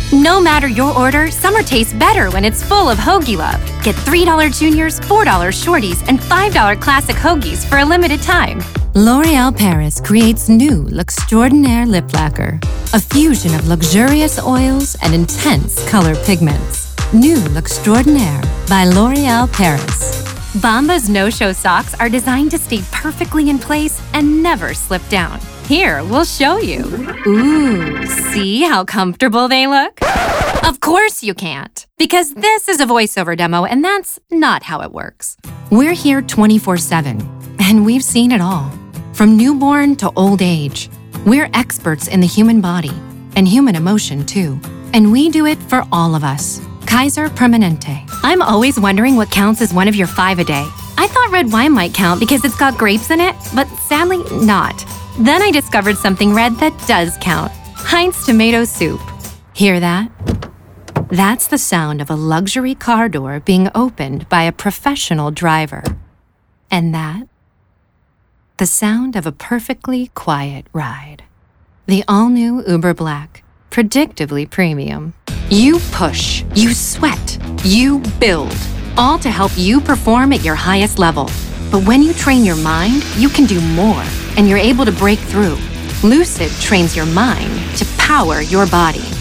No matter your order, summer tastes better when it's full of Hoagie Love. Get $3 Juniors, $4 Shorties, and $5 Classic Hoagies for a limited time. L'Oréal Paris creates new L'Extraordinaire Lip Lacquer, a fusion of luxurious oils and intense color pigments. New L'Extraordinaire by L'Oréal Paris. Bombas no-show socks are designed to stay perfectly in place and never slip down. Here, we'll show you. Ooh, see how comfortable they look? Of course you can't, because this is a voiceover demo and that's not how it works. We're here 24/7, and we've seen it all. From newborn to old age, we're experts in the human body, and human emotion too. And we do it for all of us. Kaiser Permanente. I'm always wondering what counts as one of your 5 a day. I thought red wine might count because it's got grapes in it, but sadly not. Then I discovered something red that does count. Heinz tomato soup. Hear that? That's the sound of a luxury car door being opened by a professional driver. And that? The sound of a perfectly quiet ride. The all-new Uber Black. Predictably premium. You push, you sweat, you build, all to help you perform at your highest level. But when you train your mind, you can do more, and you're able to break through. Lucid trains your mind to power your body.